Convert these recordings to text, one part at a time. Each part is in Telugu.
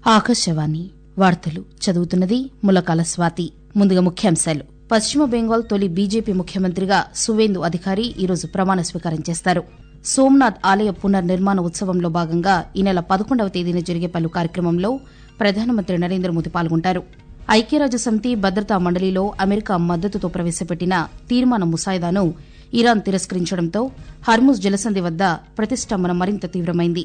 ఆకాశవాణి వార్తలు చదువుతున్నది ములకాల స్వాతి. ముందుగా ముఖ్యాంశాలు. పశ్చిమ బెంగాల్ తొలి బీజేపీ ముఖ్యమంత్రిగా సువేందు అధికారి ఈరోజు ప్రమాణ స్వీకారం చేస్తారు. సోమనాథ్ ఆలయ పునర్నిర్మాణ ఉత్సవంలో భాగంగా ఈ నెల 11వ తేదీన జరిగే పలు కార్యక్రమంలో ప్రధానమంత్రి నరేంద్ర మోదీ పాల్గొంటారు. ఐక్యరాజ్యసమితి భద్రతా మండలిలో అమెరికా మద్దతుతో ప్రవేశపెట్టిన తీర్మాన ముసాయిదాను ఇరాన్ తిరస్కరించడంతో హర్ముజ్ జలసంధి వద్ద ప్రతిష్టంభన మరింత తీవ్రమైంది.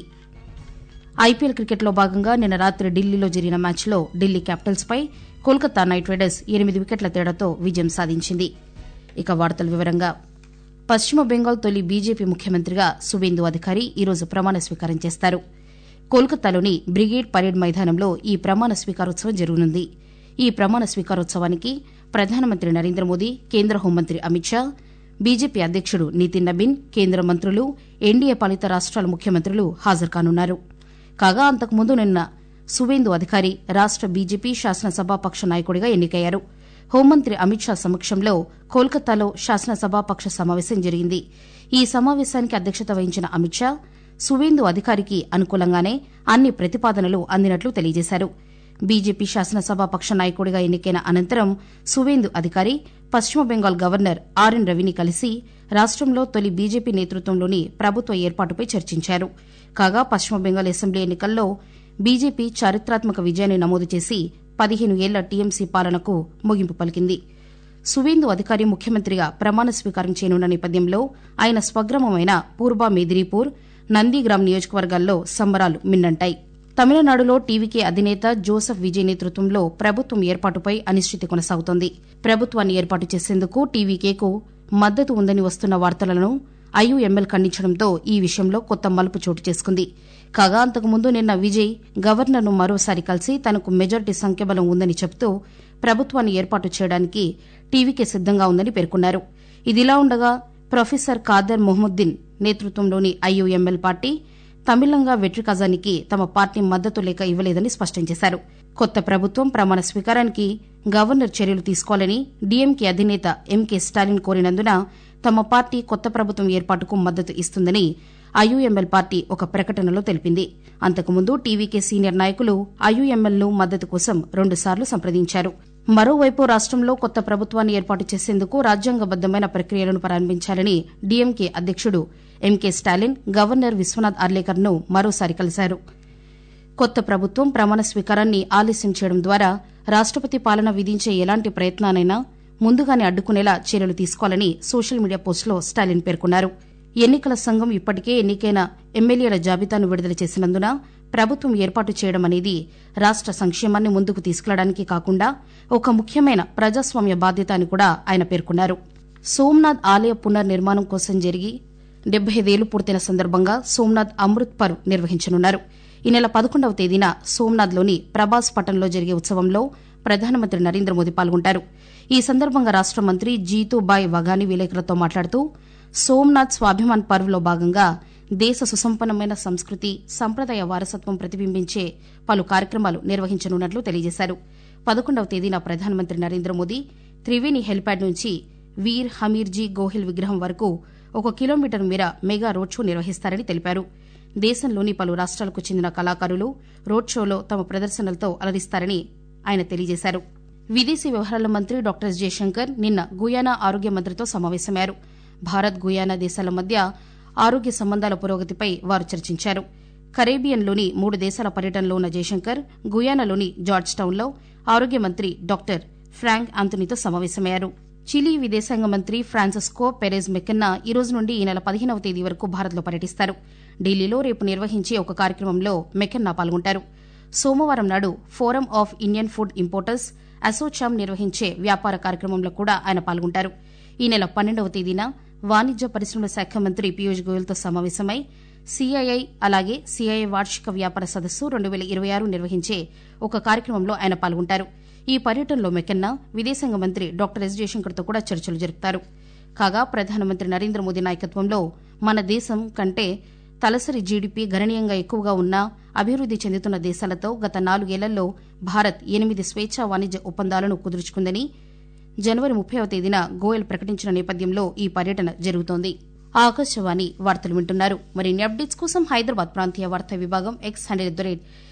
ఐపీఎల్ క్రికెట్లో భాగంగా నిన్న రాత్రి ఢిల్లీలో జరిగిన మ్యాచ్లో ఢిల్లీ క్యాపిటల్స్పై కోల్కతా నైట్ రైడర్స్ 8 వికెట్ల తేడాతో విజయం సాధించింది. ఇక వార్తల వివరంగా. పశ్చిమ బెంగాల్ తొలి బీజేపీ ముఖ్యమంత్రిగా సువేందు అధికారి ఈరోజు ప్రమాణ స్వీకారం చేస్తారు. కోల్కతాలోని బ్రిగేడ్ పరేడ్ మైదానంలో ఈ ప్రమాణ స్వీకారోత్సవం జరగనుంది. ఈ ప్రమాణ స్వీకారోత్సవానికి ప్రధానమంత్రి నరేంద్ర మోదీ, కేంద్ర హోంమంత్రి అమిత్ షా, బీజేపీ అధ్యకుడు నితిన్ నబీన్, కేంద్ర మంత్రులు, ఎన్డీఏ పాలిత రాష్ట్రాల ముఖ్యమంత్రులు హాజరుకానున్నారు. కాగా అంతకుముందు నిన్న సువేందు అధికారి రాష్ట బీజేపీ శాసనసభాపక్ష నాయకుడిగా ఎన్నికయ్యారు. హోంమంత్రి అమిత్ షా సమక్షంలో కోల్కతాలో శాసనసభాపక్ష సమావేశం జరిగింది. ఈ సమావేశానికి అధ్యక్షత వహించిన అమిత్ షా సువేందు అధికారికి అనుకూలంగానే అన్ని ప్రతిపాదనలు అందినట్లు తెలియజేశారు. బీజేపీ శాసనసభాపక్ష నాయకుడిగా ఎన్నికైన అనంతరం సువేందు అధికారి పశ్చిమ బెంగాల్ గవర్నర్ ఆర్ఎన్ రవిని కలిసి రాష్టంలో తొలి బీజేపీ నేతృత్వంలోని ప్రభుత్వ ఏర్పాటుపై చర్చించారు. కాగా పశ్చిమ బెంగాల్ అసెంబ్లీ ఎన్నికల్లో బీజేపీ చారిత్రాత్మక విజయాన్ని నమోదు చేసి 15 ఏళ్ల టీఎంసీ పాలనకు ముగింపు పలికింది. సువేందు అధికారి ముఖ్యమంత్రిగా ప్రమాణ స్వీకారం చేయనున్న నేపథ్యంలో ఆయన స్వగ్రామమైన పూర్వ మేదినీపూర్, నందిగ్రామ్ నియోజకవర్గాల్లో సంబరాలు మిన్నంటాయి. తమిళనాడులో టీవీకే అధినేత జోసెఫ్ విజయ్ నేతృత్వంలో ప్రభుత్వం ఏర్పాటుపై అనిశ్చితి కొనసాగుతోంది. ప్రభుత్వాన్ని ఏర్పాటు చేసేందుకు టీవీకేకు మద్దతు ఉందని వస్తున్న వార్తలను ఐయుఎంఎల్ ఖండించడంతో ఈ విషయంలో కొత్త మలుపు చోటు చేసుకుంది. కాగా అంతకుముందు నిన్న విజయ్ గవర్నర్ను మరోసారి కలిసి తనకు మెజార్టీ సంఖ్యాబలం ఉందని చెబుతూ ప్రభుత్వాన్ని ఏర్పాటు చేయడానికి టీవీకే సిద్దంగా ఉందని పేర్కొన్నారు. ఇదిలా ఉండగా ప్రొఫెసర్ ఖాదర్ మొహముద్దీన్ నేతృత్వంలోని ఐయుఎంఎల్ పార్టీ తమిళంగా వెట్రి కజానికి తమ పార్టీ మద్దతు లేఖ ఇవ్వలేదని స్పష్టం చేశారు. కొత్త ప్రభుత్వం ప్రమాణ స్వీకారానికి గవర్నర్ చర్యలు తీసుకోవాలని డీఎంకే అధినేత ఎంకే స్టాలిన్ కోరినందున తమ పార్టీ కొత్త ప్రభుత్వం ఏర్పాటుకు మద్దతు ఇస్తుందని ఐయుఎంఎల్ పార్టీ ఒక ప్రకటనలో తెలిపింది. అంతకుముందు టీవీకే సీనియర్ నాయకులు ఐయుఎంఎల్ను మద్దతు కోసం 2 సార్లు సంప్రదించారు. మరోవైపు రాష్టంలో కొత్త ప్రభుత్వాన్ని ఏర్పాటు చేసేందుకు రాజ్యాంగబద్దమైన ప్రక్రియలను ప్రారంభించాలని డీఎంకే అధ్యకుడు ఎంకే స్టాలిన్ గవర్నర్ విశ్వనాథ్ అర్లేకర్ను మరోసారి కలిశారు. కొత్త ప్రభుత్వం ప్రమాణ స్వీకారాన్ని ఆలస్యం చేయడం ద్వారా రాష్టపతి పాలన విధించే ఎలాంటి ప్రయత్నానైనా ముందుగానే అడ్డుకునేలా చర్యలు తీసుకోవాలని సోషల్ మీడియా పోస్టులో స్టాలిన్ పేర్కొన్నారు. ఎన్నికల సంఘం ఇప్పటికే ఎన్నికైన ఎమ్మెల్యేల జాబితాను విడుదల చేసినందున ప్రభుత్వం ఏర్పాటు చేయడం అనేది రాష్ట సంక్షేమాన్ని ముందుకు తీసుకెళ్లడానికి కాకుండా ఒక ముఖ్యమైన ప్రజాస్వామ్య బాధ్యత అని కూడా ఆయన పేర్కొన్నారు. సోమనాథ్ ఆలయ పునర్నిర్మాణం కోసం జరిగి 75 ఏళ్లు పూర్తయిన సందర్భంగా సోమనాథ్ అమృత్ పర్వ్ నిర్వహించనున్నారు. ఈ నెల 11వ తేదీన సోమనాథ్లోని ప్రభాస్ పట్టణంలో జరిగే ఉత్సవంలో ప్రధానమంత్రి నరేంద్ర మోదీ పాల్గొంటారు. ఈ సందర్భంగా రాష్ట మంత్రి జీతూబాయ్ వఘాని విలేకరులతో మాట్లాడుతూ సోమనాథ్ స్వాభిమాన్ పర్వ్లో భాగంగా దేశ సుసంపన్నమైన సంస్కృతి, సంప్రదాయ వారసత్వం ప్రతిబింబించే పలు కార్యక్రమాలు నిర్వహించనున్నట్లు తెలియజేశారు. 11వ తేదీన ప్రధానమంత్రి నరేంద్ర మోదీ త్రివేణి హెలిప్యాడ్ నుంచి వీర్ హమీర్జీ గోహిల్ విగ్రహం వరకు 1 కిలోమీటర్ మేర మెగా రోడ్ షో నిర్వహిస్తారని తెలిపారు. దేశంలోని పలు రాష్ట్రాలకు చెందిన కళాకారులు రోడ్ షోలో తమ ప్రదర్శనలతో అలరిస్తారని ఆయన తెలియజేశారు. విదేశీ వ్యవహారాల మంత్రి డాక్టర్ ఎస్ జయశంకర్ నిన్న గుయానా ఆరోగ్య మంత్రితో సమావేశమయ్యారు. భారత్ గుయానా దేశాల మధ్య ఆరోగ్య సంబంధాల పురోగతిపై వారు చర్చించారు. కరేబియన్లోని 3 దేశాల పర్యటనలో ఉన్న జయశంకర్ గుయానాలోని జార్జ్ టౌన్లో ఆరోగ్య మంత్రి డాక్టర్ ఫ్రాంక్ ఆంథనీతో సమావేశమయ్యారు. చిలీ విదేశాంగ మంత్రి ఫ్రాన్సిస్కో పెరెజ్ మెకెన్నా ఈ రోజు నుండి ఈ నెల 15వ తేదీ వరకు భారత్లో పర్యటిస్తారు. ఢిల్లీలో రేపు నిర్వహించే ఒక కార్యక్రమంలో మెకెన్నా పాల్గొంటారు. సోమవారం నాడు forum of Indian food importers ASSOCHAM నిర్వహించే వ్యాపార కార్యక్రమంలో కూడా ఆయన పాల్గొంటారు. ఈ నెల 12వ తేదీన వాణిజ్య పరిశ్రమల శాఖ మంత్రి పీయూష్ గోయల్తో సమావేశమై సీఐఐ అలాగే సీఐఐ వార్షిక వ్యాపార సదస్సు 2026 నిర్వహించే ఒక కార్యక్రమంలో ఆయన పాల్గొంటారు. ఈ పర్యటనలో మెకెన్నా విదేశాంగ మంత్రి డాక్టర్ ఎస్ జయశంకర్తో కూడా చర్చలు జరుపుతారు. కాగా ప్రధానమంత్రి నరేంద్ర మోదీ నాయకత్వంలో మన దేశం కంటే తలసరి జీడీపీ గణనీయంగా ఎక్కువగా ఉన్న అభివృద్ది చెందుతున్న దేశాలతో గత 4 ఏళ్లలో భారత్ 8 స్వేచ్ఛా వాణిజ్య ఒప్పందాలను కుదుర్చుకుందని జనవరి 30వ తేదీన గోయల్ ప్రకటించిన నేపథ్యంలో ఈ పర్యటన జరుగుతోంది. ఆకాశవాణి వార్తలు వింటున్నారు. మరిన్ని అప్డేట్స్ కోసం హైదరాబాద్ ప్రాంతీయ వార్తా విభాగం ఎక్స్ హ్యాండిల్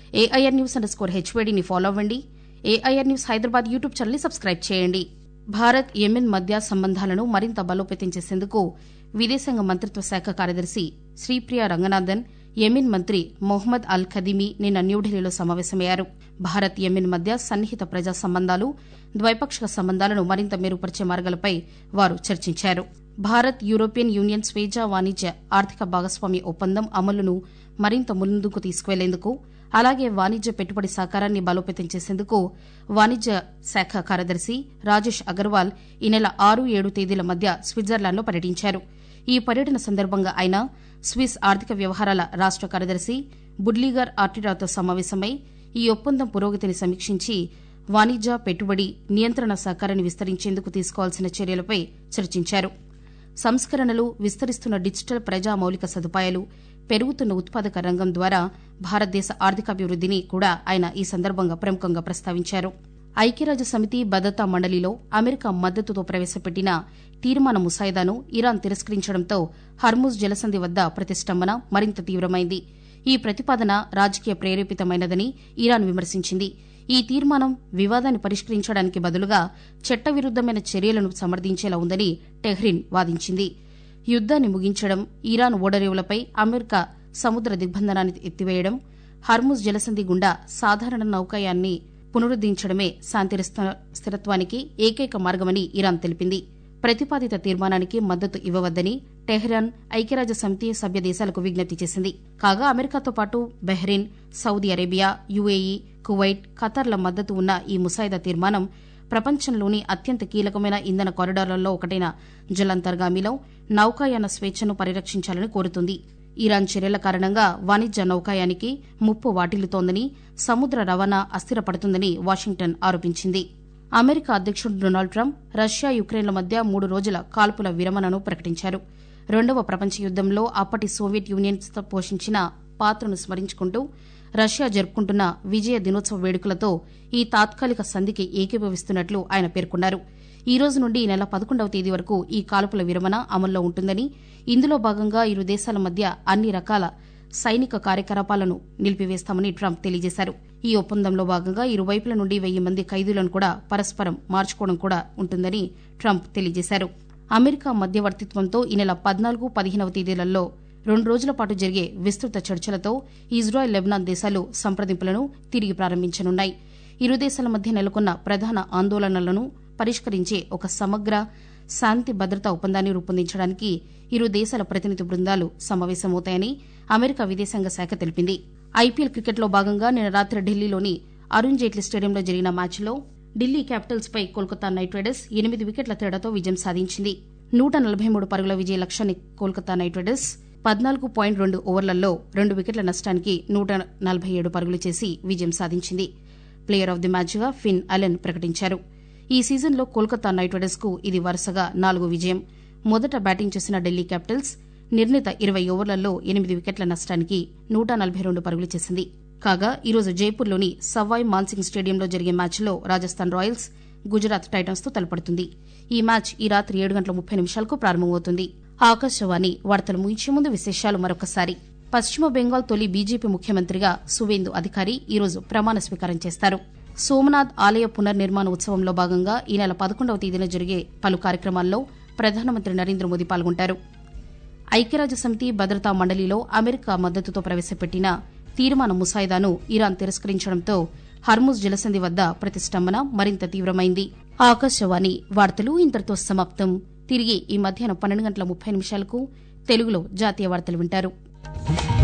ఏఐఆర్ న్యూస్ _HVDని ఫాలో అవ్వండి. ఏఐఆర్ న్యూస్ హైదరాబాద్ యూట్యూబ్ ఛానల్ని సబ్స్క్రైబ్ చేయండి. భారత్ యెమెన్ మధ్య సంబంధాలను మరింత బలోపేతం చేసేందుకు విదేశాంగ మంత్రిత్వ శాఖ కార్యదర్శి శ్రీప్రియ రంగనాథన్, యెమెన్ మంత్రి మొహమ్మద్ అల్ ఖదీమీ నిన్న న్యూఢిల్లీలో సమావేశమయ్యారు. భారత్ యెమెన్ మధ్య సన్నిహిత ప్రజా సంబంధాలు, ద్వైపాక్షిక సంబంధాలను మరింత మెరుగుపరిచే మార్గాలపై వారు చర్చించారు. భారత్ యూరోపియన్ యూనియన్ స్వేచ్ఛ వాణిజ్య ఆర్థిక భాగస్వామ్య ఒప్పందం అమలును మరింత ముందుకు తీసుకువెళ్లేందుకు, అలాగే వాణిజ్య పెట్టుబడి సహకారాన్ని బలోపేతం చేసేందుకు వాణిజ్య శాఖ కార్యదర్శి రాజేష్ అగర్వాల్ ఈ నెల 6-7 తేదీల మధ్య స్విట్జర్లాండ్లో పర్యటించారు. ఈ పర్యటన సందర్భంగా ఆయన స్విస్ ఆర్థిక వ్యవహారాల రాష్ట కార్యదర్శి బుడ్లిగర్ ఆర్టిరాతో సమావేశమై ఈ ఒప్పందం పురోగతిని సమీక్షించి వాణిజ్య, పెట్టుబడి, నియంత్రణ సహకారాన్ని విస్తరించేందుకు తీసుకోవాల్సిన చర్యలపై చర్చించారు. సంస్కరణలు, విస్తరిస్తున్న డిజిటల్ ప్రజా మౌలిక సదుపాయాలు, పెరుగుతున్న ఉత్పాదక రంగం ద్వారా భారతదేశ ఆర్థికాభివృద్దిని కూడా ఆయన ఈ సందర్భంగా ప్రముఖంగా ప్రస్తావించారు. ఐక్యరాజ్యసమితి భద్రతా మండలిలో అమెరికా మద్దతుతో ప్రవేశపెట్టిన తీర్మాన ముసాయిదాను ఇరాన్ తిరస్కరించడంతో హర్ముజ్ జలసంధి వద్ద ప్రతిష్టంభన మరింత తీవ్రమైంది. ఈ ప్రతిపాదన రాజకీయ ప్రేరేపితమైనదని ఇరాన్ విమర్శించింది. ఈ తీర్మానం వివాదాన్ని పరిష్కరించడానికి బదులుగా చట్టవిరుద్దమైన చర్యలను సమర్థించేలా ఉందని టెహ్రిన్ వాదించింది. యుద్దాన్ని ముగించడం, ఇరాన్ ఓడరేవులపై అమెరికా సముద్ర దిగ్బంధనాన్ని ఎత్తివేయడం, హర్ముజ్ జలసంధి గుండా సాధారణ నౌకాయాన్ని పునరుద్దరించడమే శాంతి స్థిరత్వానికి ఏకైక మార్గమని ఇరాన్ తెలిపింది. ప్రతిపాదిత తీర్మానానికి మద్దతు ఇవ్వవద్దని టెహ్రాన్ ఐక్యరాజ్యసమితి సభ్య దేశాలకు విజ్ఞప్తి చేసింది. కాగా అమెరికాతో పాటు Bahrain, Saudi Arabia, UAE, Kuwait, ఖతార్ల మద్దతు ఉన్న ఈ ముసాయిదా తీర్మానం ప్రపంచంలోని అత్యంత కీలకమైన ఇంధన కారిడార్లలో ఒకటైన జలాంతర్గామిలో నౌకాయాన స్వేచ్ఛను పరిరక్షించాలని కోరుతుంది. ఇరాన్ చర్యల కారణంగా వాణిజ్య నౌకాయానికి ముప్పు వాటిల్లుతోందని, సముద్ర రవాణా అస్థిరపడుతుందని వాషింగ్టన్ ఆరోపించింది. అమెరికా అధ్యకుడు డొనాల్డ్ ట్రంప్ రష్యా, యుక్రెయిన్ల మధ్య 3 రోజుల కాల్పుల విరమణను ప్రకటించారు. 2వ ప్రపంచ యుద్దంలో అప్పటి సోవియట్ యూనియన్ పోషించిన పాత్రను స్మరించుకుంటూ రష్యా జరుపుకుంటున్న విజయ దినోత్సవ వేడుకలతో ఈ తాత్కాలిక సంధికి ఏకీభవిస్తున్నట్లు ఆయన పేర్కొన్నారు. ఈ రోజు నుండి ఈ నెల 11వ తేదీ వరకు ఈ కాల్పుల విరమణ అమల్లో ఉంటుందని, ఇందులో భాగంగా ఇరు దేశాల మధ్య అన్ని రకాల సైనిక కార్యకలాపాలను నిలిపివేస్తామని ట్రంప్ తెలియజేశారు. ఈ ఒప్పందంలో భాగంగా ఇరువైపుల నుండి 1000 మంది ఖైదీలను కూడా పరస్పరం మార్చుకోవడం కూడా ఉంటుందని ట్రంప్ తెలియజేశారు. అమెరికా మధ్యవర్తిత్వంతో ఈ నెల 14, 15వ తేదీలలో 2 రోజుల పాటు జరిగే విస్తృత చర్చలతో ఇజ్రాయెల్, లెబనాన్ దేశాలు సంప్రదింపులను తిరిగి ప్రారంభించనున్నాయి. ఇరు దేశాల మధ్య నెలకొన్న ప్రధాన ఆందోళనలను పరిష్కరించే ఒక సమగ్ర శాంతి భద్రతా ఒప్పందాన్ని రూపొందించడానికి ఇరు దేశాల ప్రతినిధి బృందాలు సమావేశమవుతాయని అమెరికా విదేశాంగ శాఖ తెలిపింది. ఐపీఎల్ క్రికెట్లో భాగంగా నిన్న రాత్రి ఢిల్లీలోని అరుణ్ జైట్లీ స్టేడియంలో జరిగిన మ్యాచ్లో ఢిల్లీ క్యాపిటల్స్ పై కోల్కతా నైట్ రైడర్స్ 8 వికెట్ల తేడాతో విజయం సాధించింది. 143 పరుగుల విజయ లక్ష్యాన్ని కోల్కతా నైట్ రైడర్స్ 14.2 ఓవర్లలో 2 వికెట్ల నష్టానికి 147 పరుగులు చేసి విజయం సాధించింది. ప్లేయర్ ఆఫ్ ది మ్యాచ్గా ఫిన్ అలెన్ ప్రకటించారు. ఈ సీజన్లో కోల్కతా నైట్ రైడర్స్ కు ఇది వరుసగా 4వ విజయం. మొదట బ్యాటింగ్ చేసిన ఢిల్లీ క్యాపిటల్స్ నిర్ణీత 20 ఓవర్లలో 8 వికెట్ల నష్టానికి 142 పరుగులు చేసింది. కాగా ఈరోజు జైపూర్లోని సవాయ్ మాన్సింగ్ స్టేడియంలో జరిగే మ్యాచ్లో రాజస్థాన్ రాయల్స్ గుజరాత్ టైటన్స్ తో తలపడుతుంది. ఈ మ్యాచ్ ఈ రాత్రి 7:30 ప్రారంభమవుతుంది. ఆకాశవాణి వార్తలు ముగించే ముందు విశేషాలు మరొకసారి. పశ్చిమ బెంగాల్ తొలి బీజేపీ ముఖ్యమంత్రిగా సువేందు అధికారి ఈరోజు ప్రమాణ స్వీకారం చేస్తారు. సోమనాథ్ ఆలయ పునర్నిర్మాణ ఉత్సవంలో భాగంగా ఈ నెల 11వ తేదీన జరిగే పలు కార్యక్రమాల్లో ప్రధానమంత్రి నరేంద్ర మోదీ పాల్గొంటారు. ఐక్యరాజ్యసమితి భద్రతా మండలిలో అమెరికా మద్దతుతో ప్రవేశపెట్టిన తీర్మాన ముసాయిదాను ఇరాన్ తిరస్కరించడంతో హర్ముజ్ జలసంధి వద్ద ప్రతిష్టంభన మరింత తీవ్రమైంది. ఆకాశవాణి వార్తలు ఇంతటితో సమాప్తం. తిరిగి ఈ మధ్యాహ్నం 12:30 తెలుగులో జాతీయ వార్తలు వింటారు.